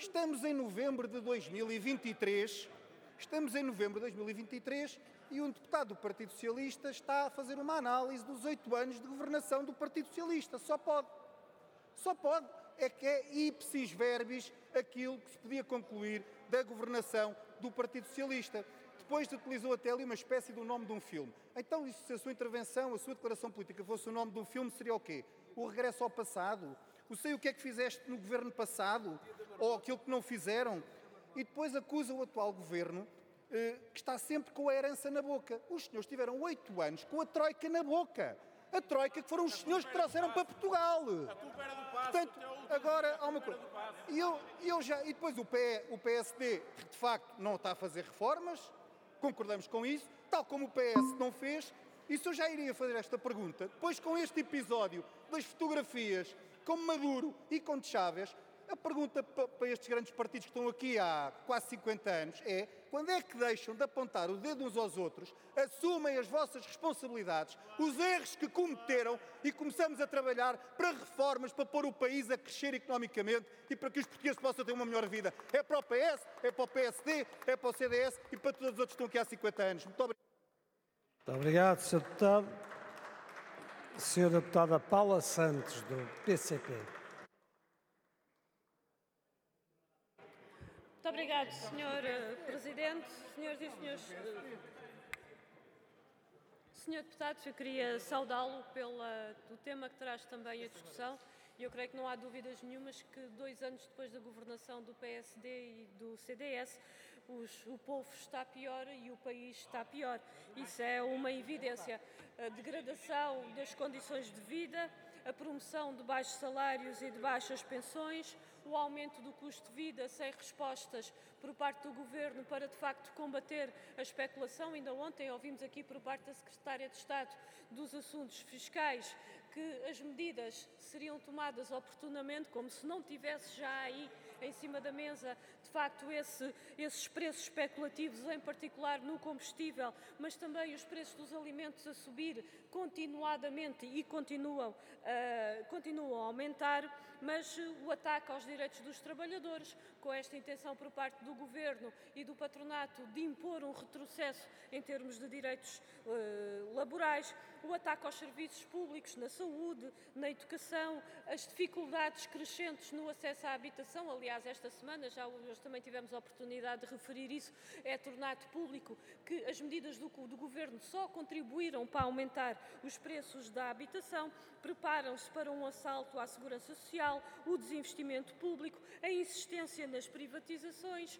Estamos em novembro de 2023, e um deputado do Partido Socialista está a fazer uma análise dos 8 anos de governação do Partido Socialista. Só pode. É que é ipsis verbis aquilo que se podia concluir da governação do Partido Socialista. Depois utilizou até ali uma espécie do nome de um filme. Então, se a sua intervenção, a sua declaração política fosse o nome de um filme, seria o quê? O regresso ao passado? O sei o que é que fizeste no governo passado? Ou aquilo que não fizeram? E depois acusa o atual governo que está sempre com a herança na boca. Os senhores tiveram 8 anos com a troika na boca. A troika que foram os senhores que trouxeram para Portugal. A culpa era do passo. Portanto, agora há uma coisa. E depois o PSD, de facto, não está a fazer reformas, concordamos com isso, tal como o PS não fez. Isso eu já iria fazer esta pergunta. Depois, com este episódio das fotografias com Maduro e com Chávez, a pergunta para estes grandes partidos que estão aqui há quase 50 anos é: quando é que deixam de apontar o dedo uns aos outros, assumem as vossas responsabilidades, os erros que cometeram e começamos a trabalhar para reformas, para pôr o país a crescer economicamente e para que os portugueses possam ter uma melhor vida? É para o PS, é para o PSD, é para o CDS e para todos os outros que estão aqui há 50 anos. Muito obrigado. Muito obrigado, Sr. Deputado. Sra. Deputada Paula Santos, do PCP. Muito obrigado, Sr. Presidente. Senhoras e senhores, Sr. Deputado, eu queria saudá-lo pelo tema que traz também a discussão. Eu creio que não há dúvidas nenhumas que 2 anos depois da governação do PSD e do CDS, o povo está pior e o país está pior. Isso é uma evidência. A degradação das condições de vida, a promoção de baixos salários e de baixas pensões, o aumento do custo de vida sem respostas por parte do Governo para, de facto, combater a especulação. Ainda ontem ouvimos aqui por parte da Secretária de Estado dos Assuntos Fiscais que as medidas seriam tomadas oportunamente, como se não tivesse já aí em cima da mesa, de facto, esses preços especulativos, em particular no combustível, mas também os preços dos alimentos a subir continuadamente e continuam a aumentar, mas o ataque aos direitos dos trabalhadores, com esta intenção por parte do Governo e do patronato de impor um retrocesso em termos de direitos laborais, o ataque aos serviços públicos, na saúde, na educação, as dificuldades crescentes no acesso à habitação. Aliás, esta semana já hoje também tivemos a oportunidade de referir isso, é tornado público que as medidas do Governo só contribuíram para aumentar os preços da habitação, preparam-se para um assalto à segurança social, o desinvestimento público, a insistência nas privatizações.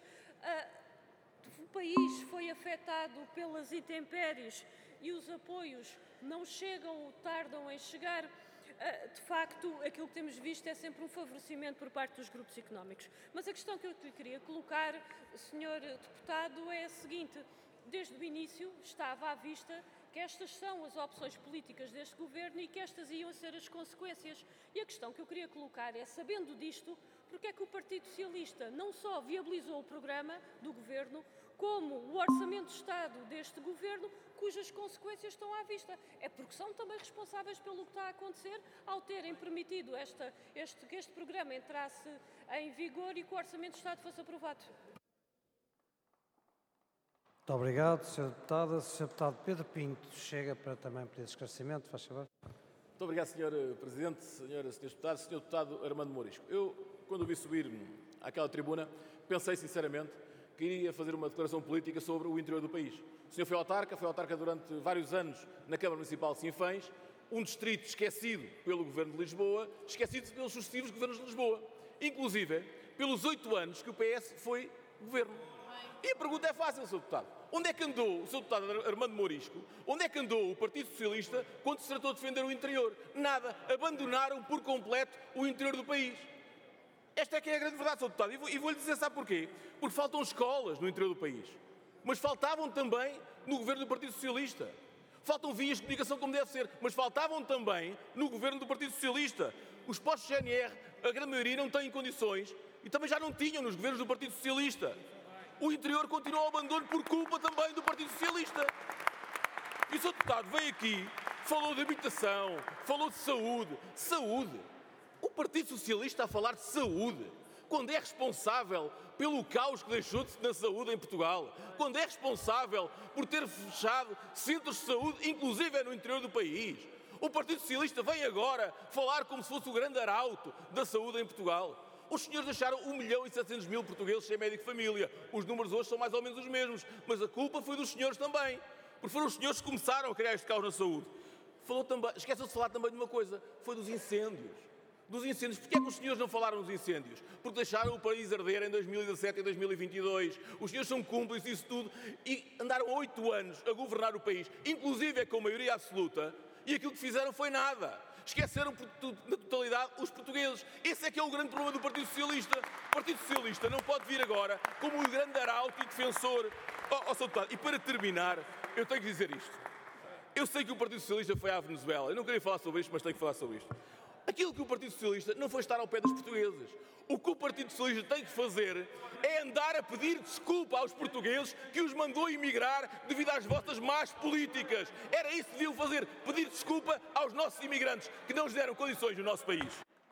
O país foi afetado pelas intempéries e os apoios não chegam ou tardam em chegar. De facto, aquilo que temos visto é sempre um favorecimento por parte dos grupos económicos. Mas a questão que eu lhe queria colocar, Sr. Deputado, é a seguinte: desde o início estava à vista que estas são as opções políticas deste Governo e que estas iam ser as consequências. E a questão que eu queria colocar é, sabendo disto, porque é que o Partido Socialista não só viabilizou o programa do Governo, como o Orçamento de Estado deste Governo, cujas consequências estão à vista? É porque são também responsáveis pelo que está a acontecer ao terem permitido que este programa entrasse em vigor e que o Orçamento de Estado fosse aprovado. Muito obrigado, Sr. Deputado. Sr. Deputado Pedro Pinto chega para também pedir esclarecimento. Faz favor. Muito obrigado, Sr. Presidente, Senhoras e Srs. Deputados, Sr. Deputado Armando Morisco. Eu, quando o vi subir àquela tribuna, pensei sinceramente que iria fazer uma declaração política sobre o interior do país. O senhor foi autarca durante vários anos na Câmara Municipal de Sinfãs, um distrito esquecido pelo Governo de Lisboa, esquecido pelos sucessivos governos de Lisboa, inclusive pelos 8 anos que o PS foi governo. E a pergunta é fácil, Sr. Deputado. Onde é que andou o Sr. Deputado Armando Morisco? Onde é que andou o Partido Socialista quando se tratou de defender o interior? Nada. Abandonaram por completo o interior do país. Esta é que é a grande verdade, Sr. Deputado. E vou-lhe dizer, sabe porquê? Porque faltam escolas no interior do país. Mas faltavam também no governo do Partido Socialista. Faltam vias de comunicação como deve ser, mas faltavam também no governo do Partido Socialista. Os postos GNR, a grande maioria, não têm condições e também já não tinham nos governos do Partido Socialista. O interior continua ao abandono por culpa também do Partido Socialista. E o Sr. Deputado veio aqui, falou de habitação, falou de saúde. Saúde! O Partido Socialista a falar de saúde. quando é responsável pelo caos que deixou na saúde em Portugal, quando é responsável por ter fechado centros de saúde, inclusive no interior do país. O Partido Socialista vem agora falar como se fosse o grande arauto da saúde em Portugal. Os senhores deixaram 1.700.000 portugueses sem médico de família. Os números hoje são mais ou menos os mesmos, mas a culpa foi dos senhores também, porque foram os senhores que começaram a criar este caos na saúde. Esqueceu-se de falar também de uma coisa, foi dos incêndios. Dos incêndios. Porquê é que os senhores não falaram dos incêndios? Porque deixaram o país arder em 2017 e 2022. Os senhores são cúmplices disso tudo e andaram 8 anos a governar o país, inclusive com maioria absoluta, e aquilo que fizeram foi nada. Esqueceram na totalidade os portugueses. Esse é que é o grande problema do Partido Socialista. O Partido Socialista não pode vir agora como o grande arauto e defensor. Sr. Deputado, e para terminar, eu tenho que dizer isto. Eu sei que o Partido Socialista foi à Venezuela. Eu não queria falar sobre isto, mas tenho que falar sobre isto. Aquilo que o Partido Socialista não foi estar ao pé dos portugueses. O que o Partido Socialista tem que fazer é andar a pedir desculpa aos portugueses que os mandou emigrar devido às vossas más políticas. Era isso que deviam fazer, pedir desculpa aos nossos imigrantes que não lhes deram condições no nosso país.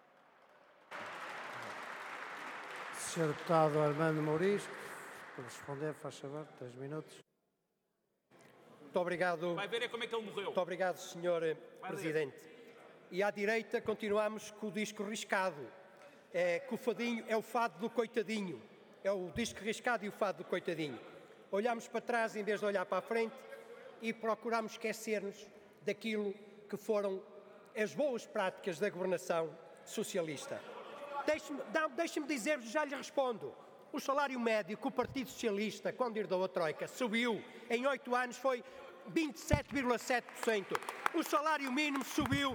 Sr. Deputado Armando Mourisco, para responder, faz favor, 3 minutos. Muito obrigado. Vai ver como é que ele morreu. Muito obrigado, Sr. Presidente. E à direita continuamos com o disco riscado. Que o fadinho é o fado do coitadinho. É o disco riscado e o fado do coitadinho. Olhamos para trás em vez de olhar para a frente e procuramos esquecer-nos daquilo que foram as boas práticas da governação socialista. Deixe-me dizer-vos, já lhe respondo. O salário médio que o Partido Socialista, quando herdou a Troika, subiu em 8 anos foi 27,7%. O salário mínimo subiu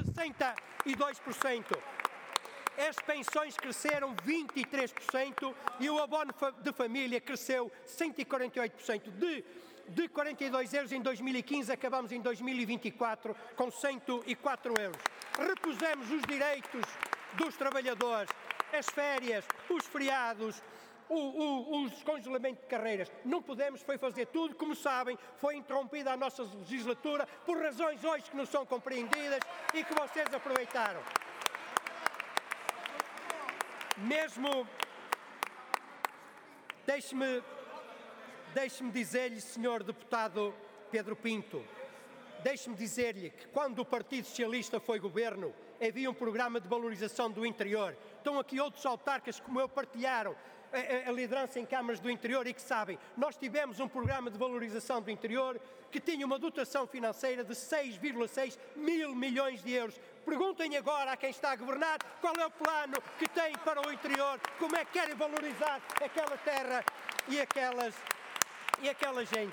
62%. As pensões cresceram 23% e o abono de família cresceu 148%. De 42 euros em 2015, acabamos em 2024 com 104 euros. Repusemos os direitos dos trabalhadores, as férias, os feriados, o descongelamento de carreiras. Não podemos foi fazer tudo, como sabem, foi interrompida a nossa legislatura por razões hoje que não são compreendidas e que vocês aproveitaram. Mesmo, deixe-me dizer-lhe, Sr. Deputado Pedro Pinto, deixe-me dizer-lhe que quando o Partido Socialista foi governo, havia um programa de valorização do interior. Estão aqui outros autarcas como eu partilharam a liderança em câmaras do interior e que sabem, nós tivemos um programa de valorização do interior que tinha uma dotação financeira de 6,6 mil milhões de euros. Perguntem agora a quem está a governar qual é o plano que tem para o interior, como é que querem valorizar aquela terra e aquela gente.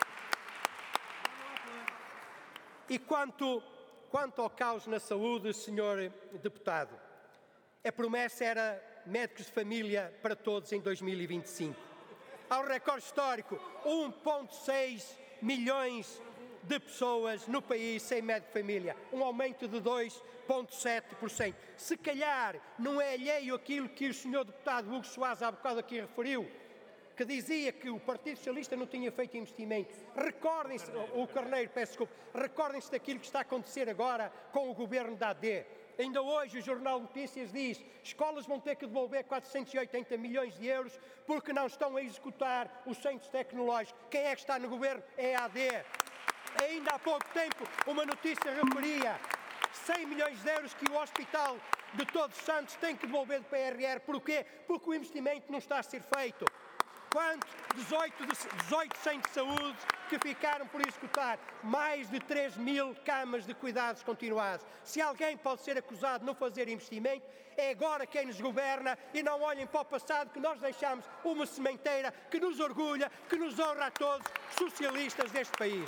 E quanto ao caos na saúde, Sr. Deputado, a promessa era médicos de família para todos em 2025. Há um recorde histórico, 1,6 milhões de pessoas no país sem médico de família, um aumento de 2,7%. Se calhar não é alheio àquilo que o Sr. Deputado Hugo Soares há bocado aqui referiu, que dizia que o Partido Socialista não tinha feito investimento. Recordem-se, o Carneiro, peço desculpa, recordem-se daquilo que está a acontecer agora com o governo da AD. Ainda hoje o Jornal de Notícias diz que escolas vão ter que devolver 480 milhões de euros porque não estão a executar os centros tecnológicos. Quem é que está no governo? É a AD. Ainda há pouco tempo uma notícia referia 100 milhões de euros que o Hospital de Todos os Santos tem que devolver do PRR. Porquê? Porque o investimento não está a ser feito. Quanto? 18 centros de saúde que ficaram por executar, mais de 3 mil camas de cuidados continuados. Se alguém pode ser acusado de não fazer investimento, é agora quem nos governa e não olhem para o passado que nós deixamos uma sementeira que nos orgulha, que nos honra a todos, socialistas deste país.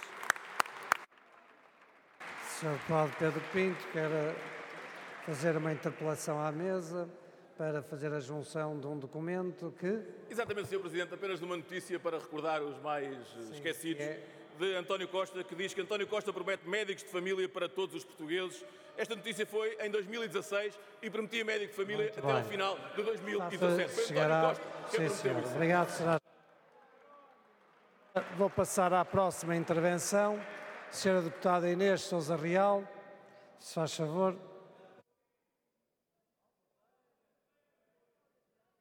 Sr. Deputado Pedro Pinto quer fazer uma interpelação à mesa para fazer a junção de um documento que... Exatamente, Sr. Presidente, apenas uma notícia para recordar os mais esquecidos, de António Costa, que diz que António Costa promete médicos de família para todos os portugueses. Esta notícia foi em 2016 e prometia médico de família até ao final de 2017. Foi António Costa que prometeu isso. Obrigado, Sr. Vou passar à próxima intervenção. Sra. Deputada Inês Sousa Real, se faz favor.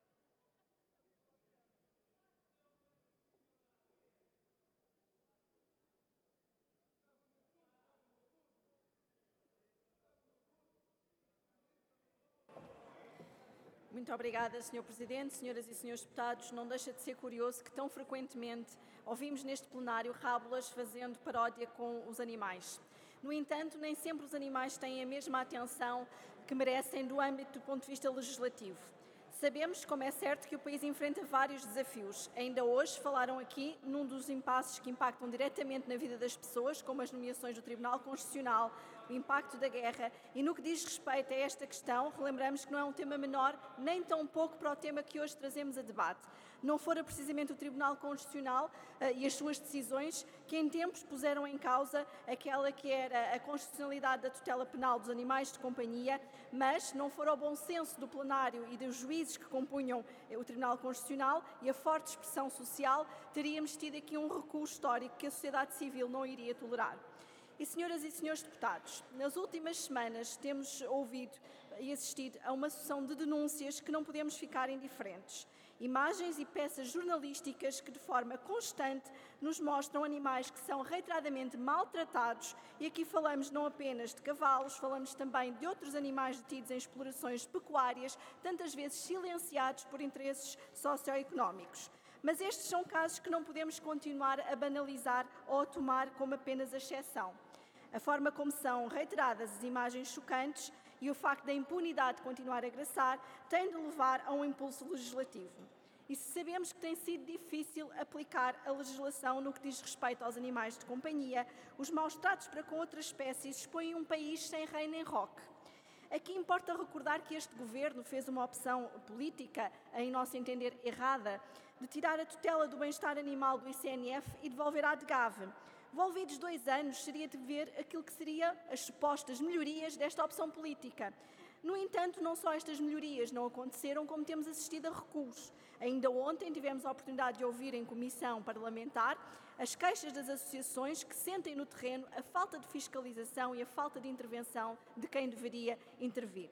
Muito obrigada, Sr. Presidente. Senhoras e senhores deputados, não deixa de ser curioso que tão frequentemente ouvimos neste plenário rábulas fazendo paródia com os animais. No entanto, nem sempre os animais têm a mesma atenção que merecem do âmbito do ponto de vista legislativo. Sabemos, como é certo, que o país enfrenta vários desafios. Ainda hoje falaram aqui num dos impasses que impactam diretamente na vida das pessoas, como as nomeações do Tribunal Constitucional, o impacto da guerra, e no que diz respeito a esta questão, relembramos que não é um tema menor, nem tão pouco para o tema que hoje trazemos a debate. Não fora precisamente o Tribunal Constitucional e as suas decisões que em tempos puseram em causa aquela que era a constitucionalidade da tutela penal dos animais de companhia, mas não fora o bom senso do plenário e dos juízes que compunham o Tribunal Constitucional e a forte expressão social, teríamos tido aqui um recuo histórico que a sociedade civil não iria tolerar. E, senhoras e senhores deputados, nas últimas semanas temos ouvido e assistido a uma sucessão de denúncias que não podemos ficar indiferentes. Imagens e peças jornalísticas que de forma constante nos mostram animais que são reiteradamente maltratados, e aqui falamos não apenas de cavalos, falamos também de outros animais detidos em explorações pecuárias, tantas vezes silenciados por interesses socioeconómicos. Mas estes são casos que não podemos continuar a banalizar ou a tomar como apenas a exceção. A forma como são reiteradas as imagens chocantes e o facto da impunidade continuar a graçar tem de levar a um impulso legislativo. E se sabemos que tem sido difícil aplicar a legislação no que diz respeito aos animais de companhia, os maus-tratos para com outras espécies expõem um país sem rei nem roque. Aqui importa recordar que este governo fez uma opção política, em nosso entender errada, de tirar a tutela do bem-estar animal do ICNF e devolver à DGAV. Envolvidos 2 anos, seria de ver aquilo que seriam as supostas melhorias desta opção política. No entanto, não só estas melhorias não aconteceram, como temos assistido a recuos. Ainda ontem tivemos a oportunidade de ouvir em comissão parlamentar as queixas das associações que sentem no terreno a falta de fiscalização e a falta de intervenção de quem deveria intervir.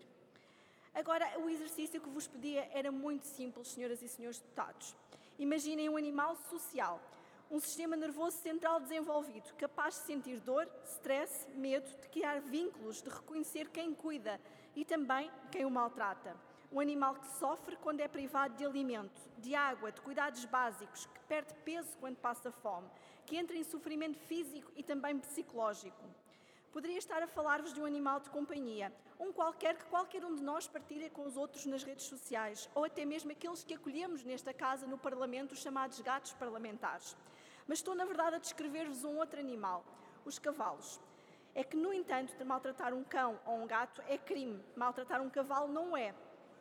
Agora, o exercício que vos pedia era muito simples, senhoras e senhores deputados. Imaginem um animal social, um sistema nervoso central desenvolvido, capaz de sentir dor, stress, medo, de criar vínculos, de reconhecer quem cuida e também quem o maltrata. Um animal que sofre quando é privado de alimento, de água, de cuidados básicos, que perde peso quando passa fome, que entra em sofrimento físico e também psicológico. Poderia estar a falar-vos de um animal de companhia, um qualquer que qualquer um de nós partilha com os outros nas redes sociais, ou até mesmo aqueles que acolhemos nesta casa, no Parlamento, os chamados gatos parlamentares. Mas estou, na verdade, a descrever-vos um outro animal, os cavalos. É que, no entanto, de maltratar um cão ou um gato é crime, maltratar um cavalo não é.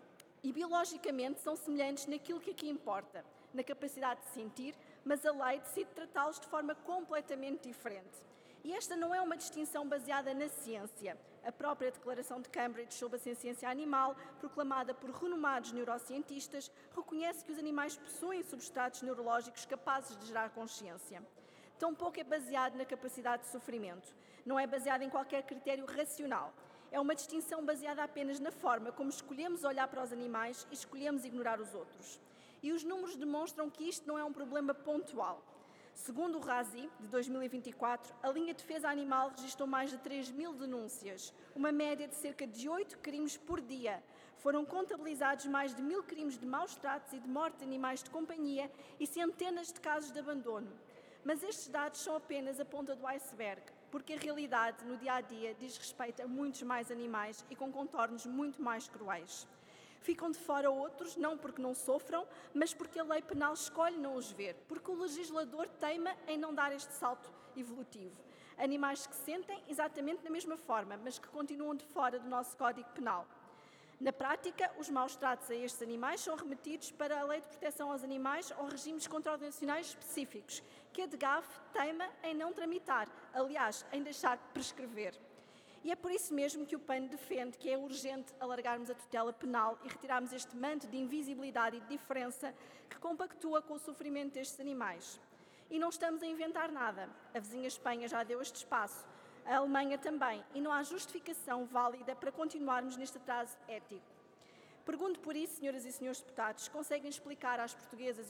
E, biologicamente, são semelhantes naquilo que aqui importa, na capacidade de sentir, mas a lei decide tratá-los de forma completamente diferente. E esta não é uma distinção baseada na ciência. A própria Declaração de Cambridge sobre a Ciência Animal, proclamada por renomados neurocientistas, reconhece que os animais possuem substratos neurológicos capazes de gerar consciência. Tampouco é baseado na capacidade de sofrimento. Não é baseado em qualquer critério racional. É uma distinção baseada apenas na forma como escolhemos olhar para os animais e escolhemos ignorar os outros. E os números demonstram que isto não é um problema pontual. Segundo o RASI, de 2024, a linha de defesa animal registrou mais de 3.000 denúncias, uma média de cerca de 8 crimes por dia. Foram contabilizados mais de 1.000 crimes de maus-tratos e de morte de animais de companhia e centenas de casos de abandono. Mas estes dados são apenas a ponta do iceberg, porque a realidade, no dia-a-dia, diz respeito a muitos mais animais e com contornos muito mais cruéis. Ficam de fora outros, não porque não sofram, mas porque a lei penal escolhe não os ver, porque o legislador teima em não dar este salto evolutivo. Animais que sentem exatamente da mesma forma, mas que continuam de fora do nosso Código Penal. Na prática, os maus-tratos a estes animais são remetidos para a Lei de Proteção aos Animais ou regimes contravencionais específicos, que a DGAV teima em não tramitar, aliás, em deixar de prescrever. E é por isso mesmo que o PAN defende que é urgente alargarmos a tutela penal e retirarmos este manto de invisibilidade e de diferença que compactua com o sofrimento destes animais. E não estamos a inventar nada. A vizinha Espanha já deu este espaço, a Alemanha também, e não há justificação válida para continuarmos neste atraso ético. Pergunto por isso, senhoras e senhores deputados, conseguem explicar às portuguesas